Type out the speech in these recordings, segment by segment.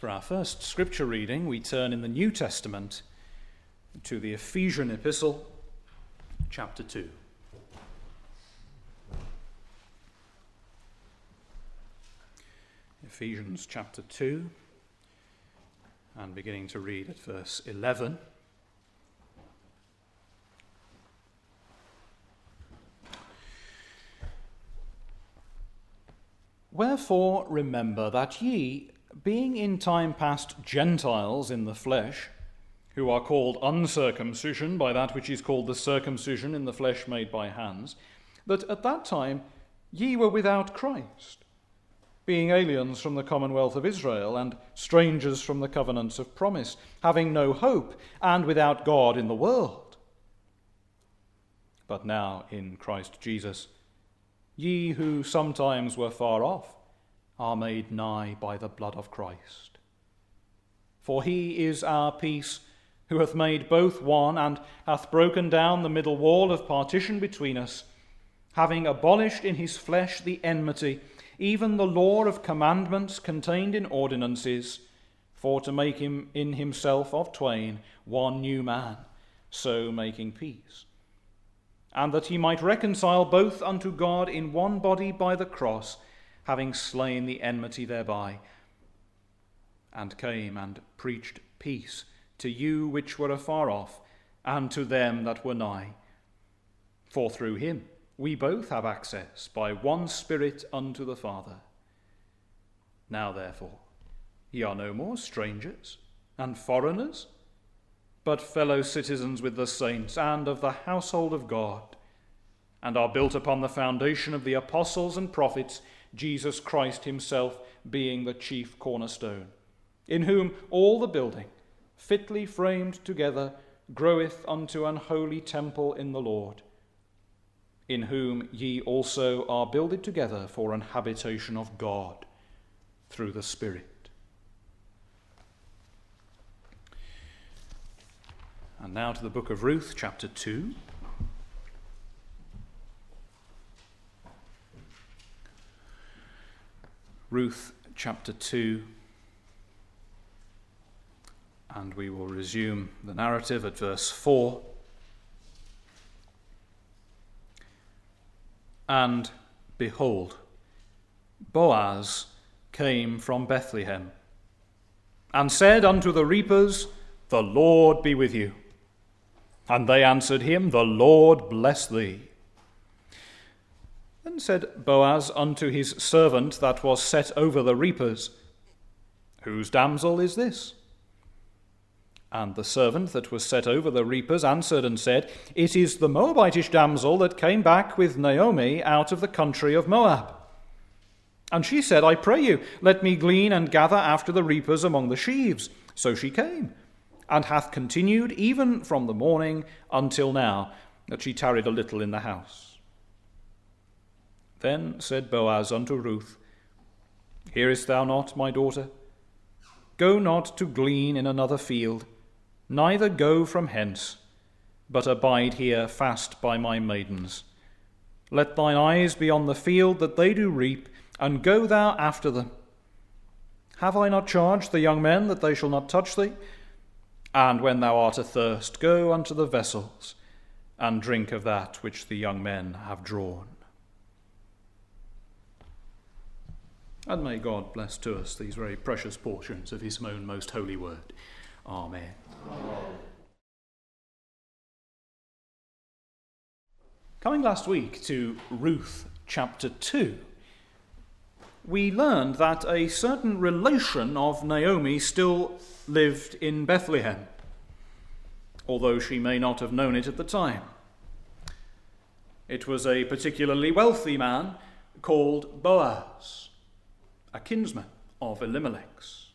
For our first scripture reading, we turn in the New Testament to the Ephesian epistle, chapter 2. Ephesians chapter 2, and beginning to read at verse 11. Wherefore remember that ye, being in time past Gentiles in the flesh, who are called uncircumcision by that which is called the circumcision in the flesh made by hands, that at that time ye were without Christ, being aliens from the commonwealth of Israel, and strangers from the covenants of promise, having no hope, and without God in the world. But now in Christ Jesus, ye who sometimes were far off are made nigh by the blood of Christ. For he is our peace, who hath made both one, and hath broken down the middle wall of partition between us, having abolished in his flesh the enmity, even the law of commandments contained in ordinances, for to make him in himself of twain one new man, so making peace, and that he might reconcile both unto God in one body by the cross, having slain the enmity thereby, and came and preached peace to you which were afar off, and to them that were nigh. For through him we both have access by one Spirit unto the Father. Now therefore ye are no more strangers and foreigners, but fellow citizens with the saints and of the household of God, and are built upon the foundation of the apostles and prophets, Jesus Christ himself being the chief cornerstone, in whom all the building, fitly framed together, groweth unto an holy temple in the Lord, in whom ye also are builded together for an habitation of God through the Spirit. And now to the book of Ruth, chapter 2. Ruth chapter 2, and we will resume the narrative at verse 4. And behold, Boaz came from Bethlehem, and said unto the reapers, The Lord be with you. And they answered him, The Lord bless thee. Then said Boaz unto his servant that was set over the reapers, Whose damsel is this? And the servant that was set over the reapers answered and said, It is the Moabitish damsel that came back with Naomi out of the country of Moab. And she said, I pray you, let me glean and gather after the reapers among the sheaves. So she came, and hath continued even from the morning until now, that she tarried a little in the house. Then said Boaz unto Ruth, Hearest thou not, my daughter? Go not to glean in another field, neither go from hence, but abide here fast by my maidens. Let thine eyes be on the field that they do reap, and go thou after them. Have I not charged the young men that they shall not touch thee? And when thou art athirst, go unto the vessels, and drink of that which the young men have drawn. And may God bless to us these very precious portions of his own most holy word. Amen. Amen. Coming last week to Ruth chapter 2, we learned that a certain relation of Naomi still lived in Bethlehem, although she may not have known it at the time. It was a particularly wealthy man called Boaz, a kinsman of Elimelech's.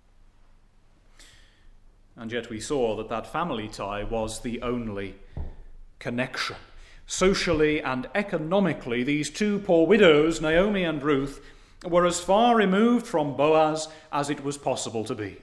And yet we saw that that family tie was the only connection. Socially and economically, these two poor widows, Naomi and Ruth, were as far removed from Boaz as it was possible to be.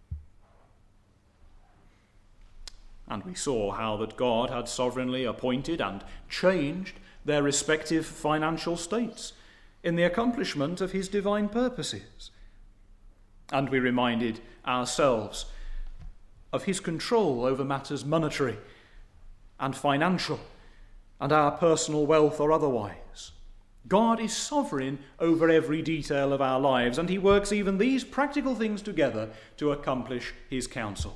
And we saw how that God had sovereignly appointed and changed their respective financial states in the accomplishment of his divine purposes. And we reminded ourselves of his control over matters monetary and financial and our personal wealth or otherwise. God is sovereign over every detail of our lives, and he works even these practical things together to accomplish his counsel.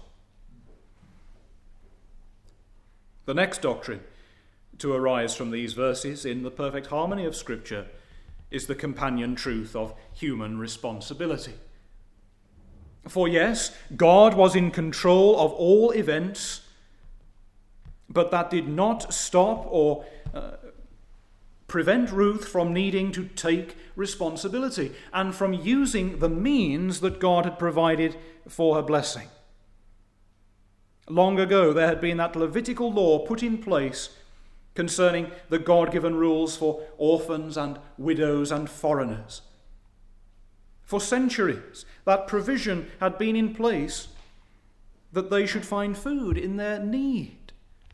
The next doctrine to arise from these verses in the perfect harmony of Scripture is the companion truth of human responsibility. For yes, God was in control of all events, but that did not stop or prevent Ruth from needing to take responsibility and from using the means that God had provided for her blessing. Long ago, there had been that Levitical law put in place concerning the God-given rules for orphans and widows and foreigners. For centuries, that provision had been in place that they should find food in their need.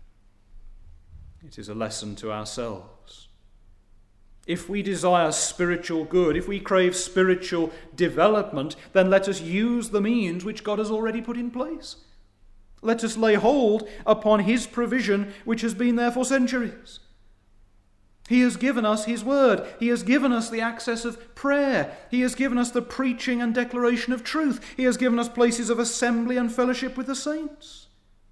It is a lesson to ourselves. If we desire spiritual good, if we crave spiritual development, then let us use the means which God has already put in place. Let us lay hold upon his provision which has been there for centuries. He has given us his word. He has given us the access of prayer. He has given us the preaching and declaration of truth. He has given us places of assembly and fellowship with the saints.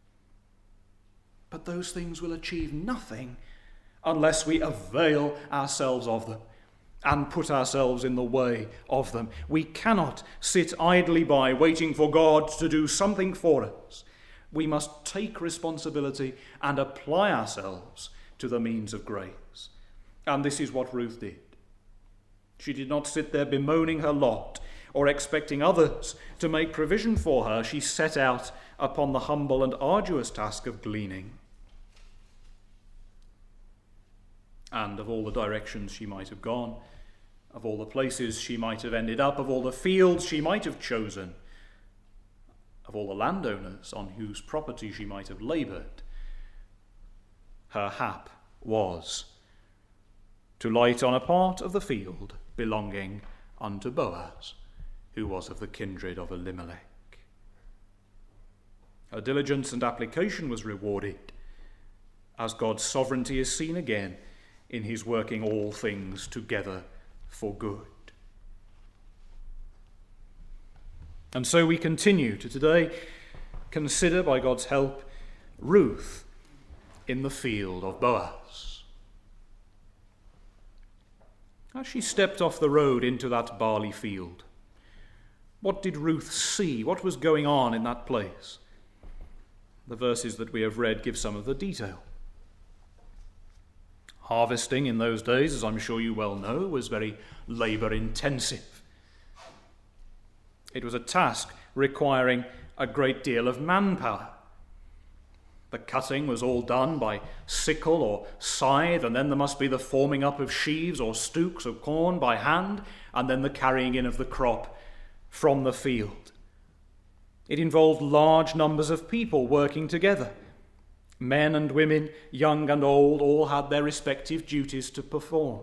But those things will achieve nothing unless we avail ourselves of them and put ourselves in the way of them. We cannot sit idly by waiting for God to do something for us. We must take responsibility and apply ourselves to the means of grace. And this is what Ruth did. She did not sit there bemoaning her lot or expecting others to make provision for her. She set out upon the humble and arduous task of gleaning. And of all the directions she might have gone, of all the places she might have ended up, of all the fields she might have chosen, of all the landowners on whose property she might have laboured, her hap was to light on a part of the field belonging unto Boaz, who was of the kindred of Elimelech. Her diligence and application was rewarded, as God's sovereignty is seen again in his working all things together for good. And so we continue to today consider, by God's help, Ruth in the field of Boaz. As she stepped off the road into that barley field, what did Ruth see? What was going on in that place? The verses that we have read give some of the detail. Harvesting in those days, as I'm sure you well know, was very labour-intensive. It was a task requiring a great deal of manpower. The cutting was all done by sickle or scythe, and then there must be the forming up of sheaves or stooks of corn by hand, and then the carrying in of the crop from the field. It involved large numbers of people working together. Men and women, young and old, all had their respective duties to perform.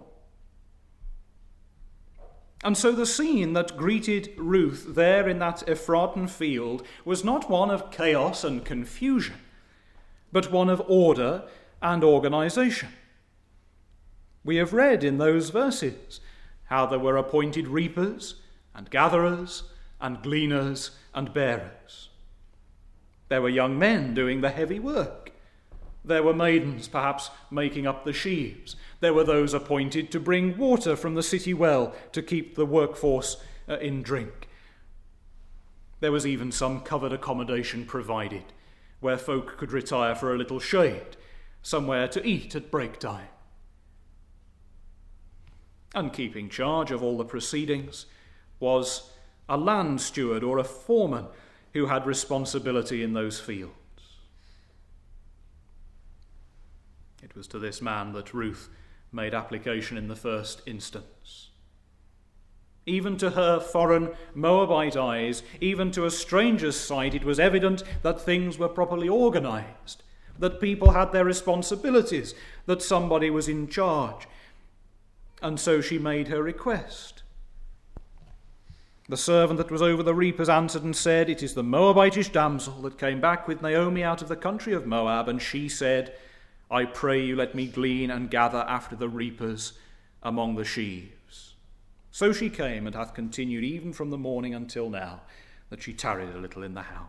And so the scene that greeted Ruth there in that Ephraton field was not one of chaos and confusion, but one of order and organization. We have read in those verses how there were appointed reapers and gatherers and gleaners and bearers. There were young men doing the heavy work. There were maidens perhaps making up the sheaves. There were those appointed to bring water from the city well to keep the workforce in drink. There was even some covered accommodation provided where folk could retire for a little shade, somewhere to eat at break time. And keeping charge of all the proceedings was a land steward or a foreman who had responsibility in those fields. It was to this man that Ruth made application in the first instance. Even to her foreign Moabite eyes, even to a stranger's sight, it was evident that things were properly organized, that people had their responsibilities, that somebody was in charge. And so she made her request. The servant that was over the reapers answered and said, It is the Moabitish damsel that came back with Naomi out of the country of Moab, and she said, I pray you let me glean and gather after the reapers among the sheaves. So she came, and hath continued even from the morning until now, that she tarried a little in the house.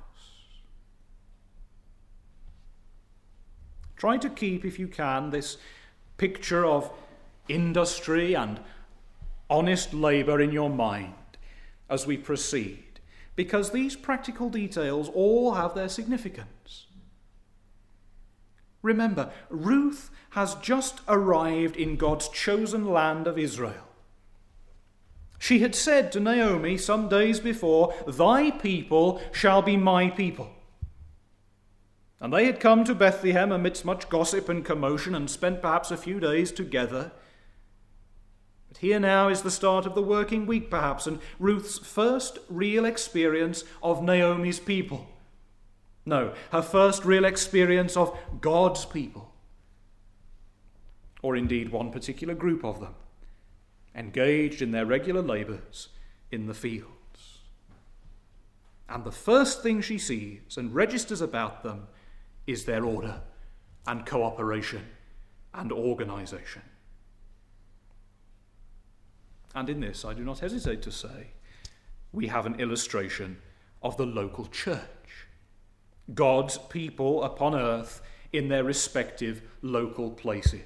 Try to keep, if you can, this picture of industry and honest labour in your mind as we proceed, because these practical details all have their significance. Remember, Ruth has just arrived in God's chosen land of Israel. She had said to Naomi some days before, Thy people shall be my people. And they had come to Bethlehem amidst much gossip and commotion and spent perhaps a few days together. But here now is the start of the working week, perhaps, and Ruth's first real experience of Naomi's people. No, her first real experience of God's people. Or indeed one particular group of them, engaged in their regular labours in the fields. And the first thing she sees and registers about them is their order and cooperation and organisation. And in this, I do not hesitate to say, we have an illustration of the local church, God's people upon earth in their respective local places.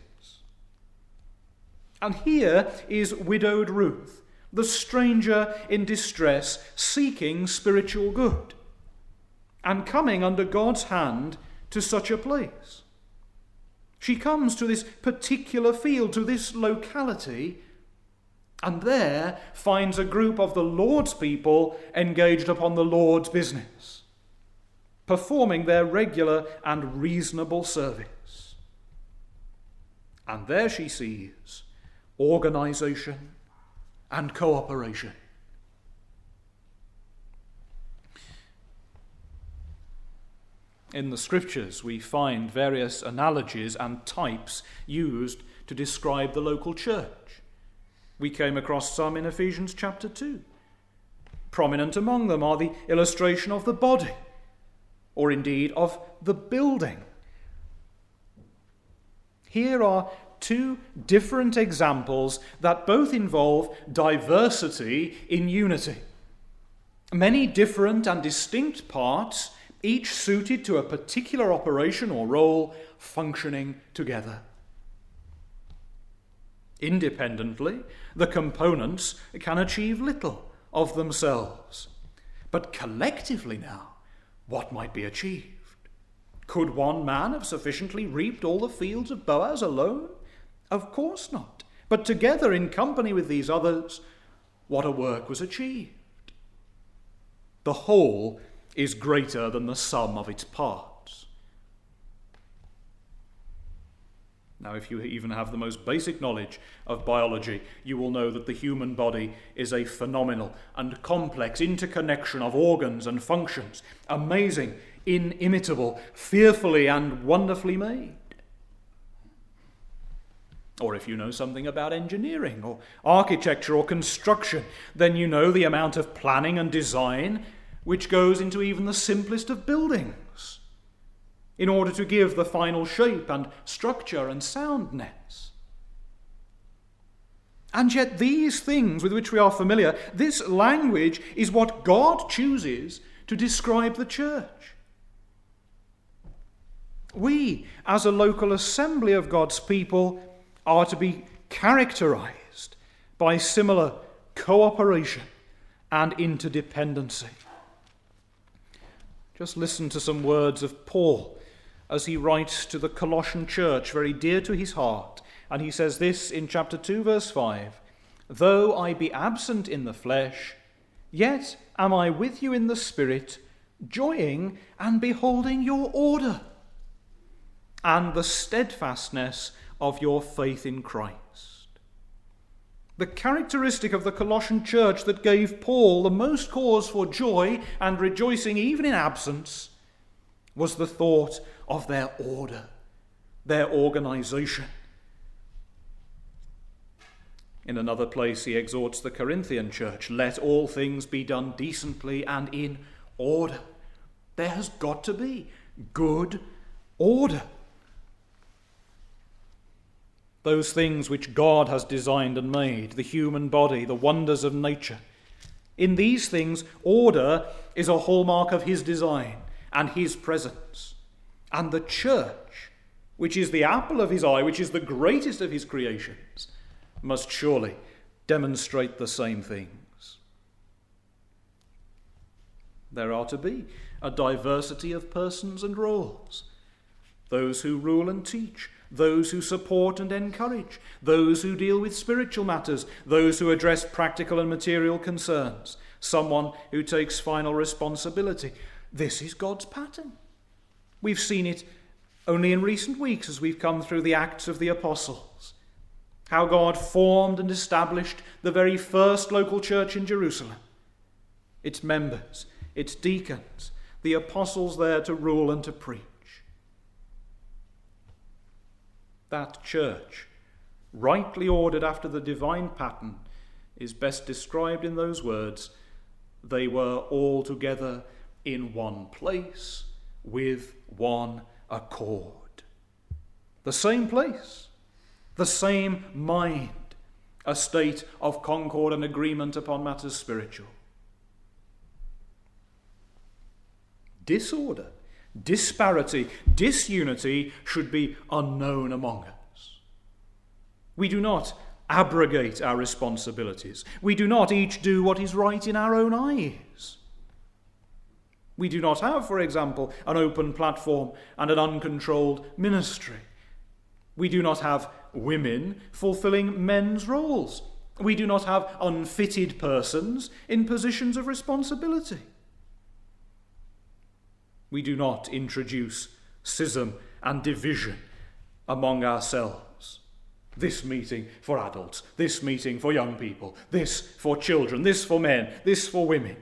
And here is widowed Ruth, the stranger in distress, seeking spiritual good, and coming under God's hand to such a place. She comes to this particular field, to this locality, and there finds a group of the Lord's people engaged upon the Lord's business, performing their regular and reasonable service. And there she sees organisation and cooperation. In the scriptures, we find various analogies and types used to describe the local church. We came across some in Ephesians chapter 2. Prominent among them are the illustration of the body, or indeed of the building. Here are two different examples that both involve diversity in unity. Many different and distinct parts, each suited to a particular operation or role, functioning together. Independently, the components can achieve little of themselves. But collectively now, what might be achieved? Could one man have sufficiently reaped all the fields of Boaz alone? Of course not. But together, in company with these others, what a work was achieved. The whole is greater than the sum of its parts. Now, if you even have the most basic knowledge of biology, you will know that the human body is a phenomenal and complex interconnection of organs and functions, amazing, inimitable, fearfully and wonderfully made. Or if you know something about engineering or architecture or construction, then you know the amount of planning and design which goes into even the simplest of buildings in order to give the final shape and structure and soundness. And yet these things with which we are familiar, this language is what God chooses to describe the church. We, as a local assembly of God's people, are to be characterized by similar cooperation and interdependency. Just listen to some words of Paul as he writes to the Colossian church, very dear to his heart. And he says this in chapter 2, verse 5, "Though I be absent in the flesh, yet am I with you in the spirit, joying and beholding your order and the steadfastness of your faith in Christ." The characteristic of the Colossian church that gave Paul the most cause for joy and rejoicing even in absence was the thought of their order, their organization. In another place he exhorts the Corinthian church, let all things be done decently and in order. There has got to be good order. Those things which God has designed and made, the human body, the wonders of nature. In these things, order is a hallmark of his design and his presence. And the church, which is the apple of his eye, which is the greatest of his creations, must surely demonstrate the same things. There are to be a diversity of persons and roles. Those who rule and teach, those who support and encourage, those who deal with spiritual matters, those who address practical and material concerns, someone who takes final responsibility. This is God's pattern. We've seen it only in recent weeks as we've come through the Acts of the Apostles. How God formed and established the very first local church in Jerusalem. Its members, its deacons, the apostles there to rule and to preach. That church, rightly ordered after the divine pattern, is best described in those words, they were all together in one place with one accord. The same place, the same mind, a state of concord and agreement upon matters spiritual. Disorder, disparity, disunity should be unknown among us. We do not abrogate our responsibilities. We do not each do what is right in our own eyes. We do not have, for example, an open platform and an uncontrolled ministry. We do not have women fulfilling men's roles. We do not have unfitted persons in positions of responsibility. We do not introduce schism and division among ourselves. This meeting for adults, this meeting for young people, this for children, this for men, this for women.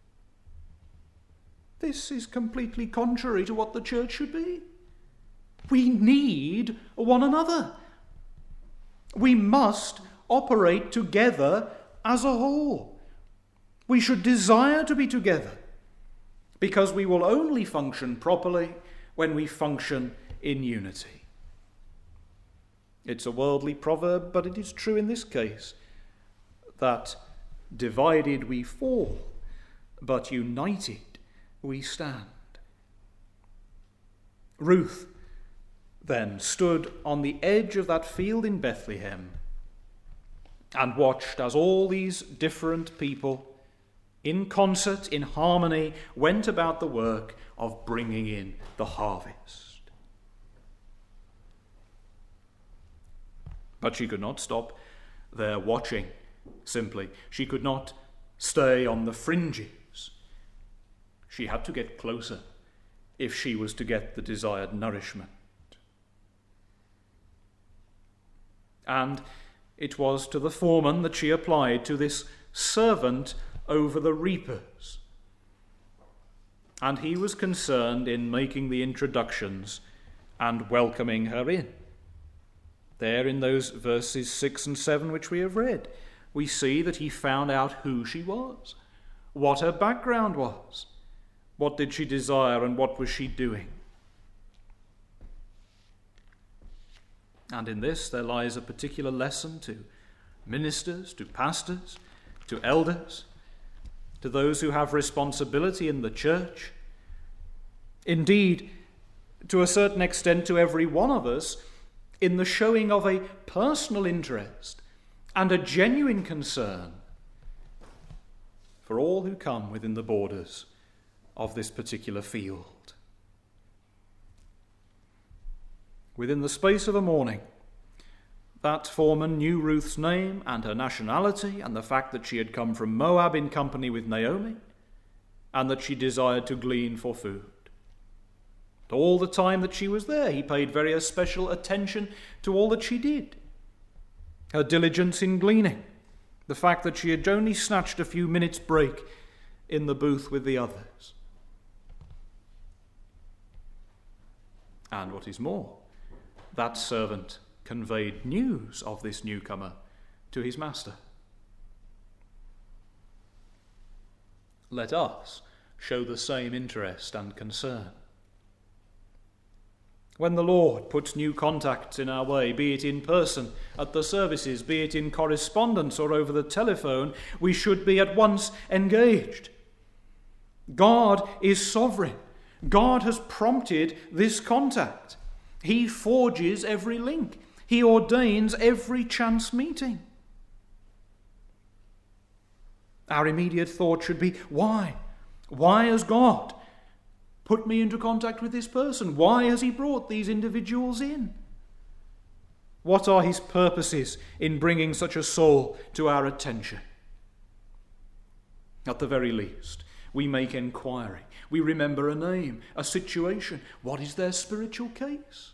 This is completely contrary to what the church should be. We need one another. We must operate together as a whole. We should desire to be together, because we will only function properly when we function in unity. It's a worldly proverb, but it is true in this case, that divided we fall, but united we stand. Ruth then stood on the edge of that field in Bethlehem and watched as all these different people, in concert, in harmony, went about the work of bringing in the harvest. But she could not stop there watching simply. She could not stay on the fringes. She had to get closer if she was to get the desired nourishment. And it was to the foreman that she applied, to this servant over the reapers. And he was concerned in making the introductions and welcoming her in. There in those verses 6 and 7 which we have read, we see that he found out who she was, what her background was, what did she desire and what was she doing. And in this there lies a particular lesson to ministers, to pastors, to elders, to those who have responsibility in the church. Indeed, to a certain extent to every one of us, in the showing of a personal interest and a genuine concern for all who come within the borders of this particular field. Within the space of a morning, that foreman knew Ruth's name and her nationality and the fact that she had come from Moab in company with Naomi and that she desired to glean for food. All the time that she was there, he paid very especial attention to all that she did. Her diligence in gleaning, the fact that she had only snatched a few minutes' break in the booth with the others. And what is more, that servant conveyed news of this newcomer to his master. Let us show the same interest and concern. When the Lord puts new contacts in our way, be it in person at the services, be it in correspondence or over the telephone, we should be at once engaged. God is sovereign. God has prompted this contact. He forges every link. He ordains every chance meeting. Our immediate thought should be, why? Why has God put me into contact with this person? Why has he brought these individuals in? What are his purposes in bringing such a soul to our attention? At the very least, we make inquiry. We remember a name, a situation. What is their spiritual case?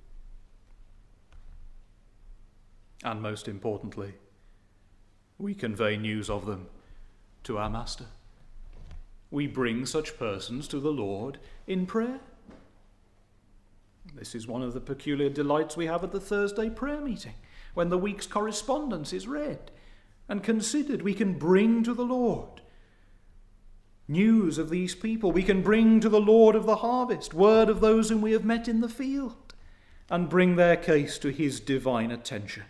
And most importantly, we convey news of them to our Master. We bring such persons to the Lord in prayer. This is one of the peculiar delights we have at the Thursday prayer meeting. When the week's correspondence is read and considered, we can bring to the Lord news of these people. We can bring to the Lord of the harvest word of those whom we have met in the field and bring their case to his divine attention.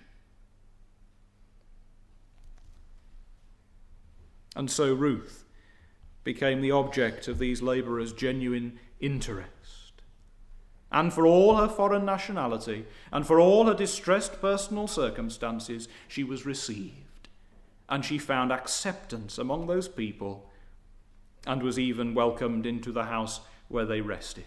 And so Ruth became the object of these labourers' genuine interest. And for all her foreign nationality and for all her distressed personal circumstances, she was received. And she found acceptance among those people and was even welcomed into the house where they rested.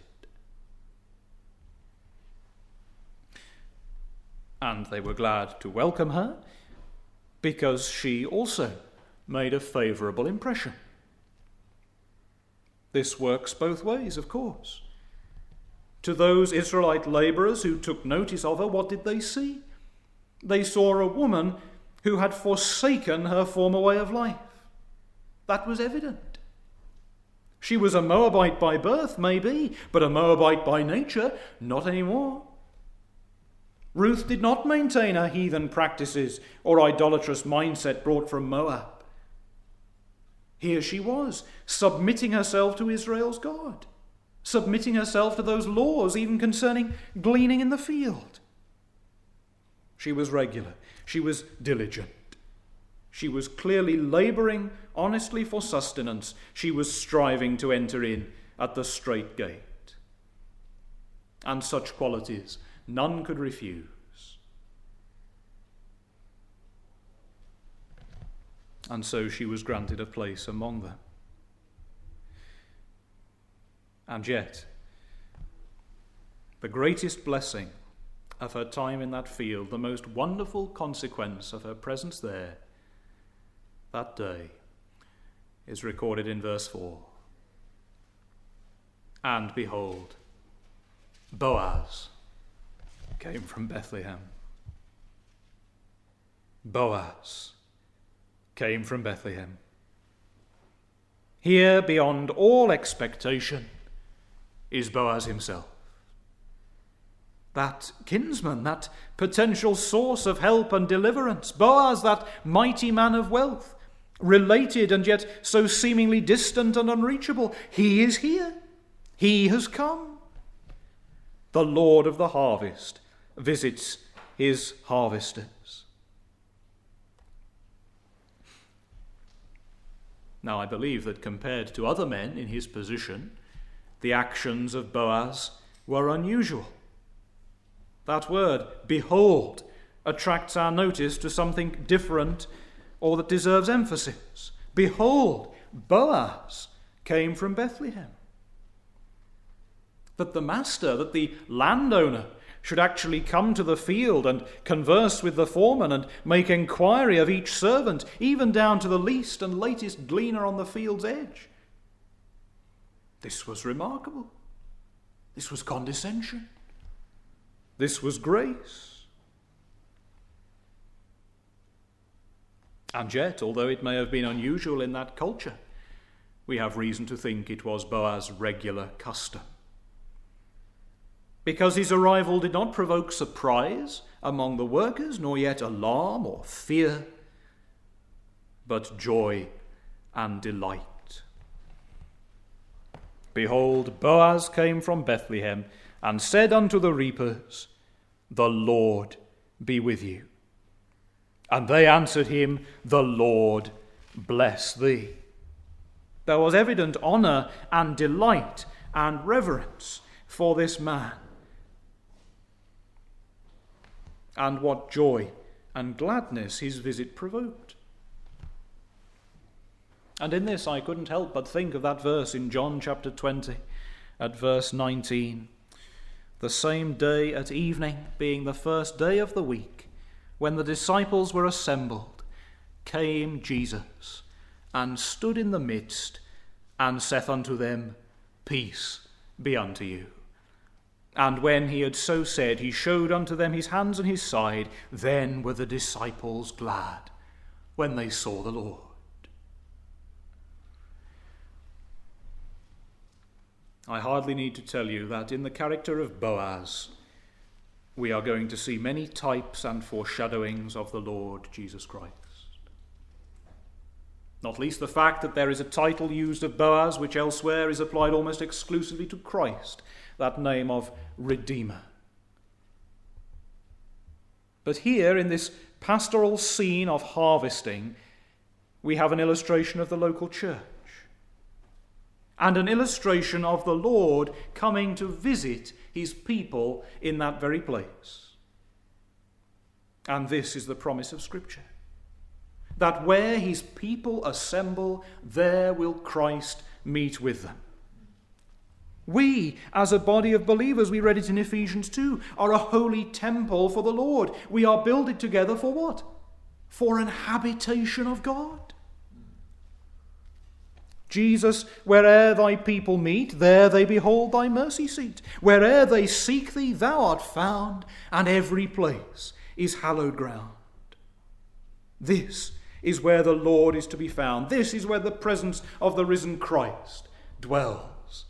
And they were glad to welcome her because she also made a favourable impression. This works both ways, of course. To those Israelite labourers who took notice of her, what did they see? They saw a woman who had forsaken her former way of life. That was evident. She was a Moabite by birth, maybe, but a Moabite by nature, not anymore. Ruth did not maintain her heathen practices or idolatrous mindset brought from Moab. Here she was, submitting herself to Israel's God, submitting herself to those laws even concerning gleaning in the field. She was regular. She was diligent. She was clearly labouring honestly for sustenance. She was striving to enter in at the strait gate. And such qualities none could refuse. And so she was granted a place among them. And yet, the greatest blessing of her time in that field, the most wonderful consequence of her presence there that day, is recorded in verse 4. And behold, Boaz came from Bethlehem. Boaz came from Bethlehem. Here, beyond all expectation, is Boaz himself. That kinsman, that potential source of help and deliverance. Boaz, that mighty man of wealth, related and yet so seemingly distant and unreachable. He is here. He has come. The Lord of the harvest visits his harvesters. Now, I believe that compared to other men in his position, the actions of Boaz were unusual. That word, behold, attracts our notice to something different or that deserves emphasis. Behold, Boaz came from Bethlehem. That the master, that the landowner, should actually come to the field and converse with the foreman and make inquiry of each servant, even down to the least and latest gleaner on the field's edge. This was remarkable. This was condescension. This was grace. And yet, although it may have been unusual in that culture, we have reason to think it was Boaz's regular custom. because his arrival did not provoke surprise among the workers, nor yet alarm or fear, but joy and delight. Behold, Boaz came from Bethlehem, and said unto the reapers, The Lord be with you. And they answered him, The Lord bless thee. There was evident honour and delight and reverence for this man. And what joy and gladness his visit provoked. And in this I couldn't help but think of that verse in John chapter 20 at verse 19. The same day at evening, being the first day of the week, when the disciples were assembled, came Jesus, and stood in the midst, and saith unto them, Peace be unto you. And when he had so said, he showed unto them his hands and his side. Then were the disciples glad when they saw the Lord. I hardly need to tell you that in the character of Boaz, we are going to see many types and foreshadowings of the Lord Jesus Christ. Not least the fact that there is a title used of Boaz which elsewhere is applied almost exclusively to Christ, that name of Redeemer. But here in this pastoral scene of harvesting, we have an illustration of the local church and an illustration of the Lord coming to visit his people in that very place. And this is the promise of Scripture, that where his people assemble, there will Christ meet with them. We, as a body of believers, we read it in Ephesians 2, are a holy temple for the Lord. We are builded together for what? For an habitation of God. Jesus, where'er thy people meet, there they behold thy mercy seat. Where'er they seek thee, thou art found, and every place is hallowed ground. This is where the Lord is to be found. This is where the presence of the risen Christ dwells.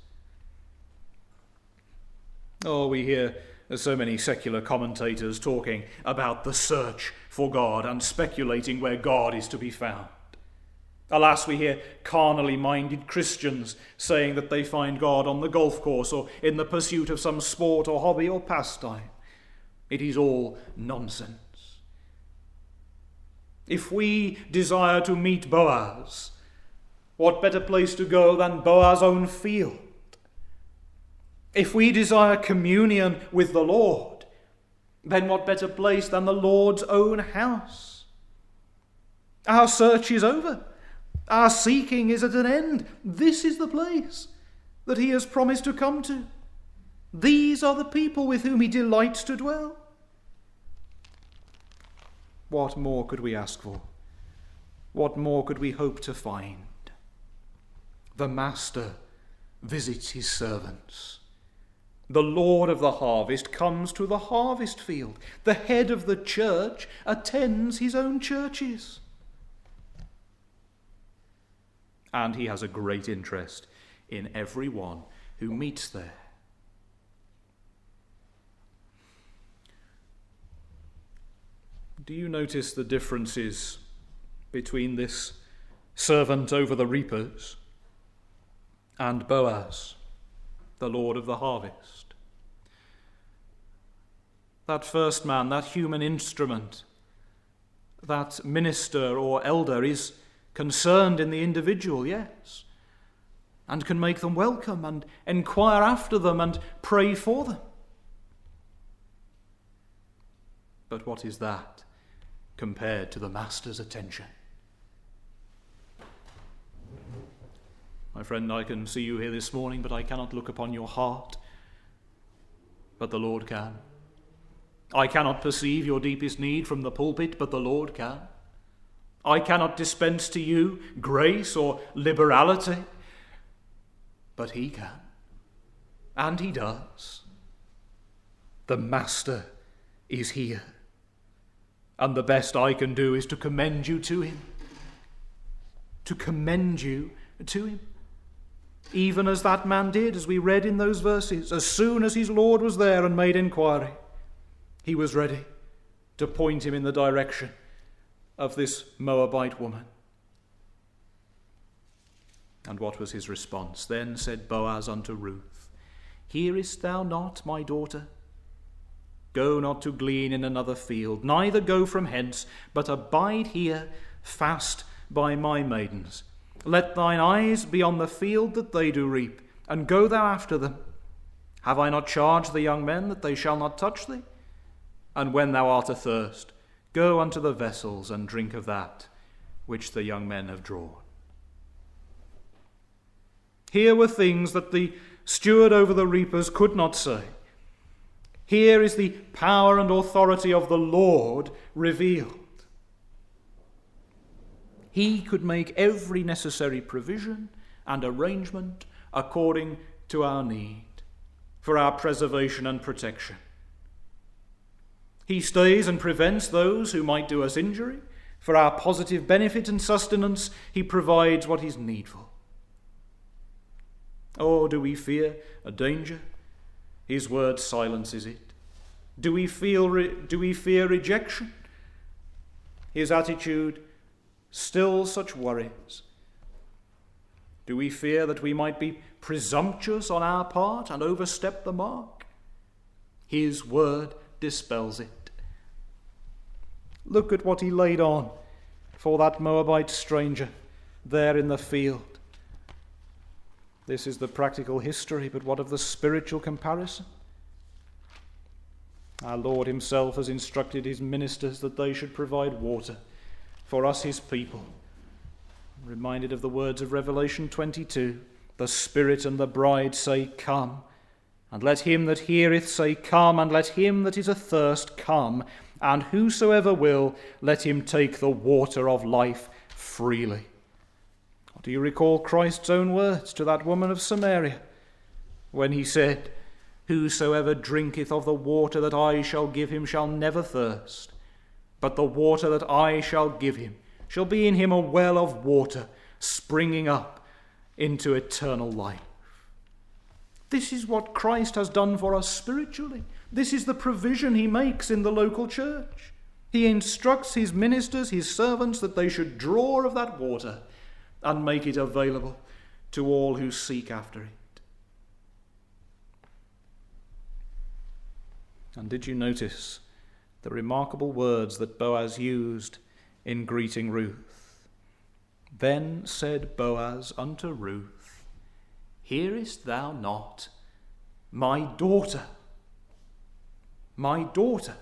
Oh, we hear so many secular commentators talking about the search for God and speculating where God is to be found. Alas, we hear carnally minded Christians saying that they find God on the golf course or in the pursuit of some sport or hobby or pastime. It is all nonsense. If we desire to meet Boaz, what better place to go than Boaz's own field? If we desire communion with the Lord, then what better place than the Lord's own house? Our search is over. Our seeking is at an end. This is the place that he has promised to come to. These are the people with whom he delights to dwell. What more could we ask for? What more could we hope to find? The Master visits his servants. The Lord of the harvest comes to the harvest field. The head of the church attends his own churches. And he has a great interest in everyone who meets there. Do you notice the differences between this servant over the reapers and Boaz, the Lord of the harvest? That first man, that human instrument, that minister or elder is concerned in the individual, yes, and can make them welcome and inquire after them and pray for them. But what is that compared to the Master's attention? My friend, I can see you here this morning, but I cannot look upon your heart. But the Lord can. I cannot perceive your deepest need from the pulpit, but the Lord can. I cannot dispense to you grace or liberality, but he can. And he does. The Master is here. And the best I can do is to commend you to him. To commend you to him. even as that man did, as we read in those verses. As soon as his Lord was there and made inquiry, he was ready to point him in the direction of this Moabite woman. And what was his response? Then said Boaz unto Ruth, Hearest thou not, my daughter? Go not to glean in another field, neither go from hence, but abide here fast by my maidens. Let thine eyes be on the field that they do reap, and go thou after them. Have I not charged the young men that they shall not touch thee? And when thou art athirst, go unto the vessels and drink of that which the young men have drawn. Here were things that the steward over the reapers could not say. Here is the power and authority of the Lord revealed. He could make every necessary provision and arrangement according to our need, for our preservation and protection. He stays and prevents those who might do us injury. For our positive benefit and sustenance, he provides what is needful. Or do we fear a danger? His word silences it. Do we fear rejection? His attitude stills such worries. Do we fear that we might be presumptuous on our part and overstep the mark? His word dispels it. Look at what he laid on for that Moabite stranger there in the field. This is the practical history, but what of the spiritual comparison? Our Lord himself has instructed his ministers that they should provide water for us, his people. I'm reminded of the words of Revelation 22. The Spirit and the bride say, Come. And let him that heareth say, Come. And let him that is athirst come. And whosoever will, let him take the water of life freely. Do you recall Christ's own words to that woman of Samaria when he said, Whosoever drinketh of the water that I shall give him shall never thirst, but the water that I shall give him shall be in him a well of water springing up into eternal life. This is what Christ has done for us spiritually. This is the provision he makes in the local church. He instructs his ministers, his servants, that they should draw of that water and make it available to all who seek after it. And did you notice the remarkable words that Boaz used in greeting Ruth? Then said Boaz unto Ruth, Hearest thou not, my daughter? My daughter.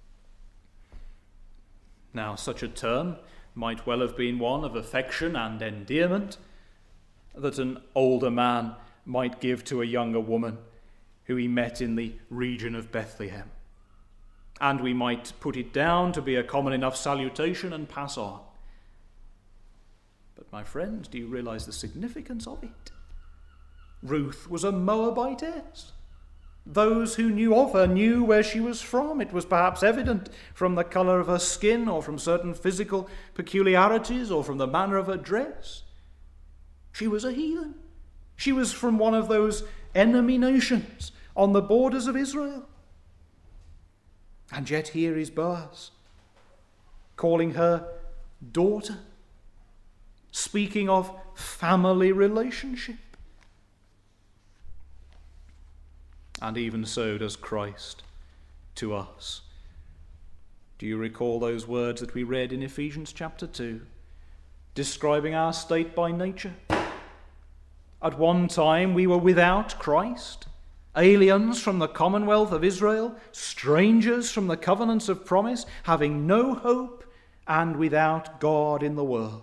Now, such a term might well have been one of affection and endearment that an older man might give to a younger woman who he met in the region of Bethlehem. And we might put it down to be a common enough salutation and pass on. But my friends, do you realize the significance of it? Ruth was a Moabitess. Those who knew of her knew where she was from. It was perhaps evident from the colour of her skin, or from certain physical peculiarities, or from the manner of her dress. She was a heathen. She was from one of those enemy nations on the borders of Israel. And yet here is Boaz, calling her daughter, speaking of family relationship. And even so does Christ to us. Do you recall those words that we read in Ephesians chapter 2, describing our state by nature? At one time we were without Christ, aliens from the commonwealth of Israel, strangers from the covenants of promise, having no hope and without God in the world.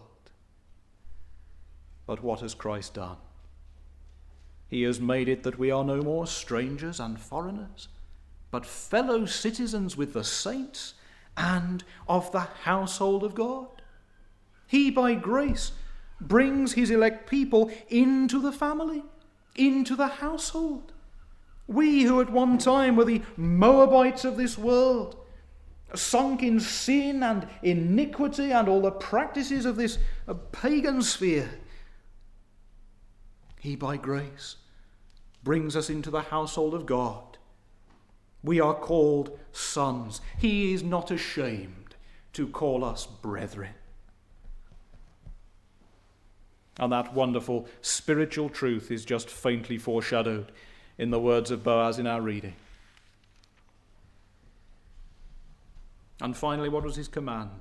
But what has Christ done? He has made it that we are no more strangers and foreigners, but fellow citizens with the saints and of the household of God. He, by grace, brings his elect people into the family, into the household. We who at one time were the Moabites of this world, sunk in sin and iniquity and all the practices of this pagan sphere, He, by grace, brings us into the household of God. We are called sons. He is not ashamed to call us brethren. And that wonderful spiritual truth is just faintly foreshadowed in the words of Boaz in our reading. And finally, what was his command?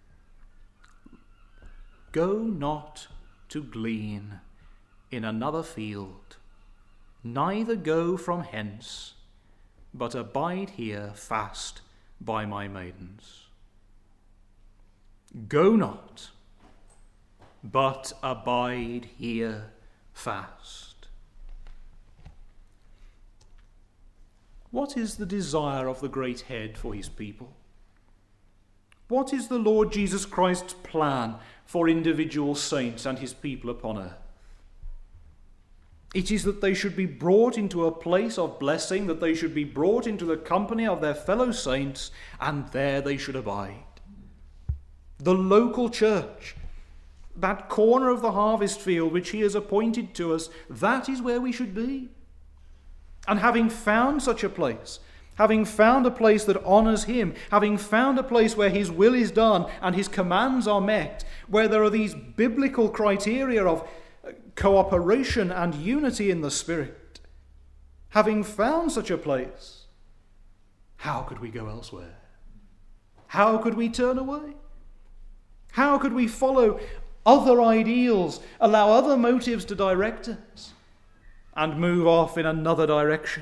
Go not to glean in another field, neither go from hence, but abide here fast by my maidens. Go not, but abide here fast. What is the desire of the great Head for his people? What is the Lord Jesus Christ's plan for individual saints and his people upon earth? It is that they should be brought into a place of blessing, that they should be brought into the company of their fellow saints, and there they should abide. The local church, that corner of the harvest field which he has appointed to us, that is where we should be. And having found such a place, having found a place that honours him, having found a place where his will is done and his commands are met, where there are these biblical criteria of cooperation and unity in the Spirit, having found such a place, how could we go elsewhere? How could we turn away? How could we follow other ideals, allow other motives to direct us, and move off in another direction?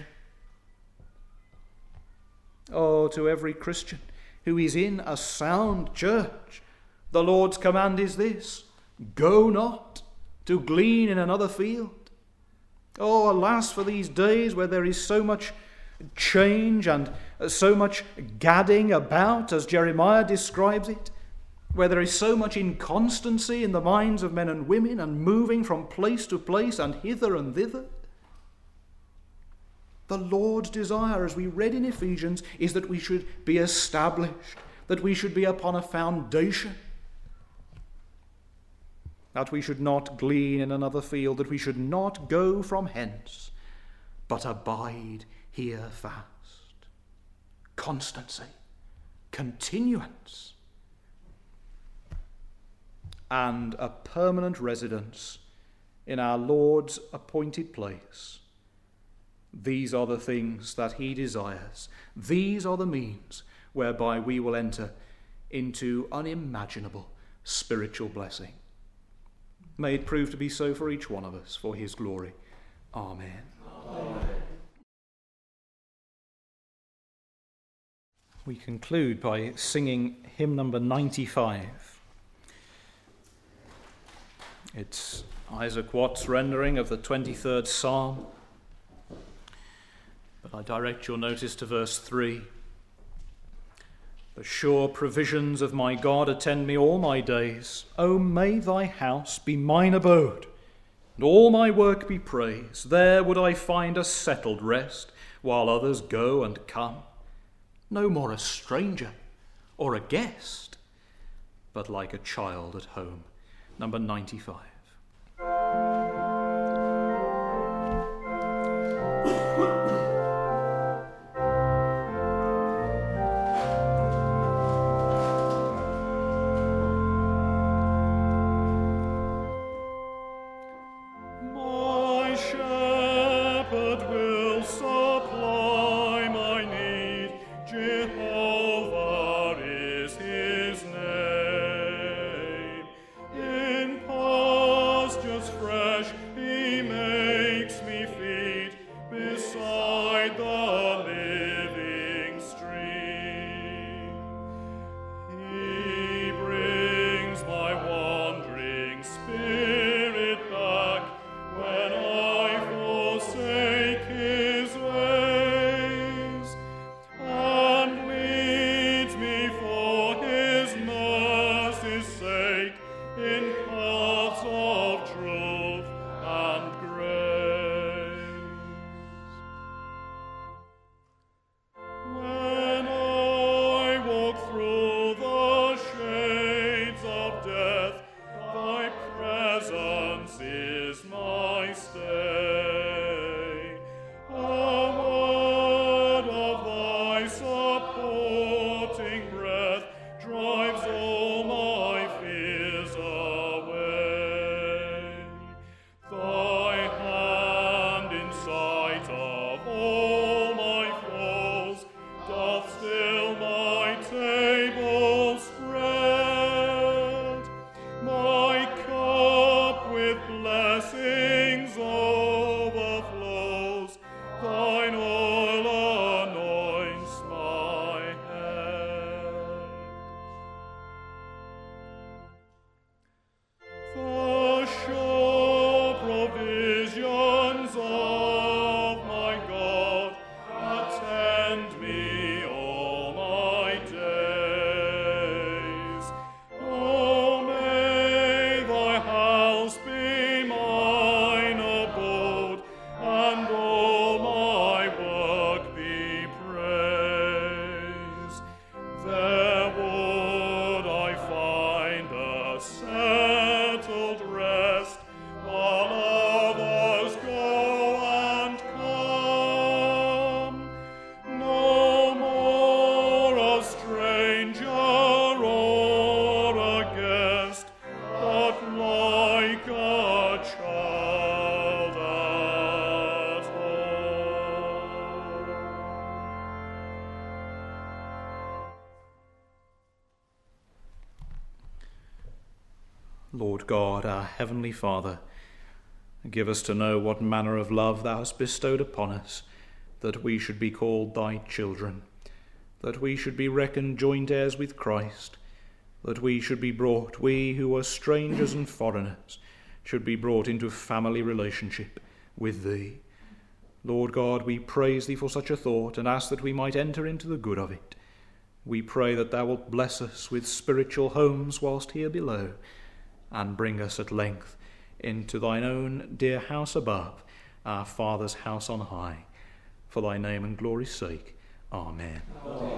Oh, to every Christian who is in a sound church, the Lord's command is this: go not to glean in another field. Oh, alas for these days where there is so much change and so much gadding about, as Jeremiah describes it, where there is so much inconstancy in the minds of men and women, and moving from place to place and hither and thither. The Lord's desire, as we read in Ephesians, is that we should be established, that we should be upon a foundation, that we should not glean in another field, that we should not go from hence, but abide here fast. Constancy, continuance, and a permanent residence in our Lord's appointed place. These are the things that he desires. These are the means whereby we will enter into unimaginable spiritual blessing. May it prove to be so for each one of us, for his glory. Amen. Amen. We conclude by singing hymn number 95. It's Isaac Watts' rendering of the 23rd Psalm. But I direct your notice to verse 3. The sure provisions of my God attend me all my days. O may thy house be mine abode, and all my work be praise. There would I find a settled rest, while others go and come. No more a stranger or a guest, but like a child at home. Number 95. In all my foes, doth still my table spread. My cup with blessings overflows, thine oil anoints my head. The sure provisions of my God attend me all my days. Oh, may thy house be mine abode, and all my work be praise. There would I find a settled rest, while others go and come. No more a stranger or a guest, but like a child at home. Lord God, our heavenly Father, give us to know what manner of love thou hast bestowed upon us, that we should be called thy children, that we should be reckoned joint heirs with Christ, that we should be brought, we who are strangers and foreigners, should be brought into family relationship with thee. Lord God, we praise thee for such a thought, and ask that we might enter into the good of it. We pray that thou wilt bless us with spiritual homes whilst here below, and bring us at length into thine own dear house above, our Father's house on high. For thy name and glory's sake. Amen. Amen.